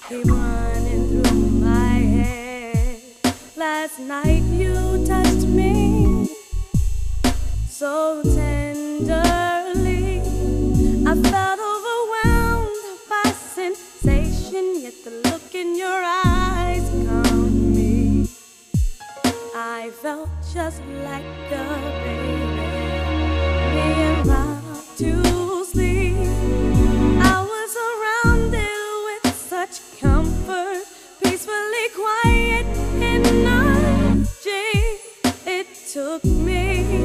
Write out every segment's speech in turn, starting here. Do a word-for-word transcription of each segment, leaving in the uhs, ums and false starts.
keep running through my head. Last night you touched me so tenderly. I felt overwhelmed by sensation, yet the look in your eyes calmed me. I felt just like a baby being rocked to sleep. I was surrounded with such comfort, peacefully quiet energy. It took me,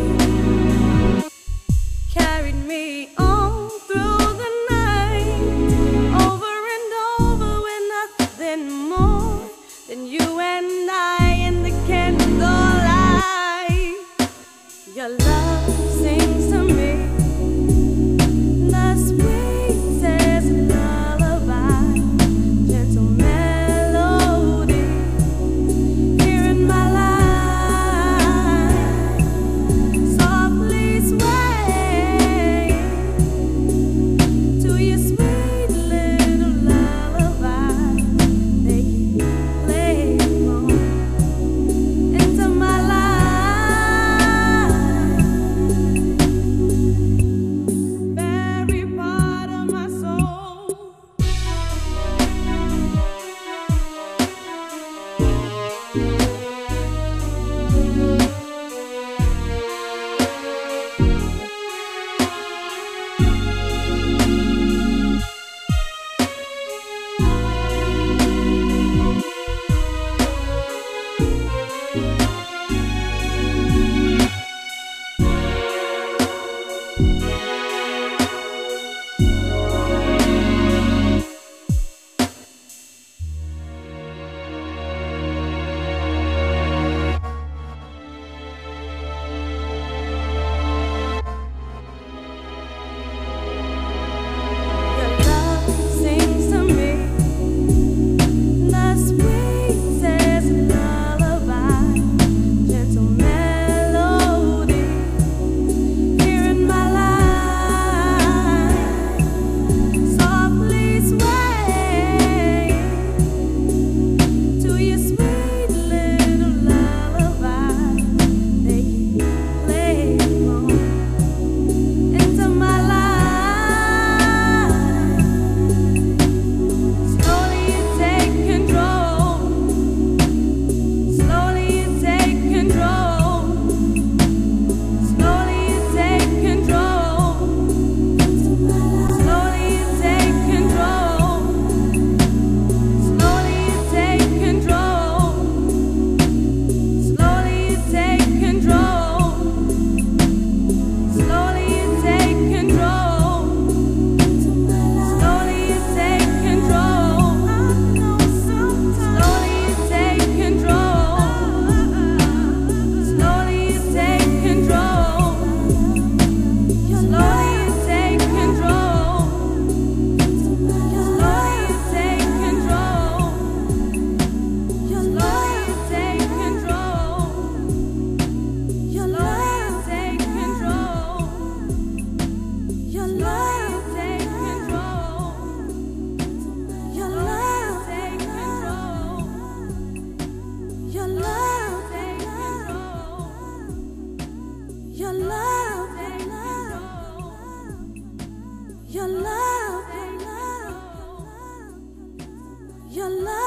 carried me on through the night, over and over with nothing more than you and I in the candlelight. Your love sings to me the sweetest lullaby, gentle melody here in my life, softly swaying to your sweet little lullaby. They keep playing on into my life. Every part of my soul. Your love sings to me the sweetest lullaby, gentle melody here in my life, softly swaying to your sweet little lullaby. They keep playing on into my life. Slowly you take control. Slowly you take control. Slowly you take control. Slowly you take control. Slowly you take control. Slowly you take control. Slowly you take control. Slowly you take control. Slowly you take control. Slowly you take control. Slowly you take control. Slowly you take control. Slowly you take control. Your love take control. Your love take control. Your love take control. Your love take control. Your love take control. Your love take control. Your love.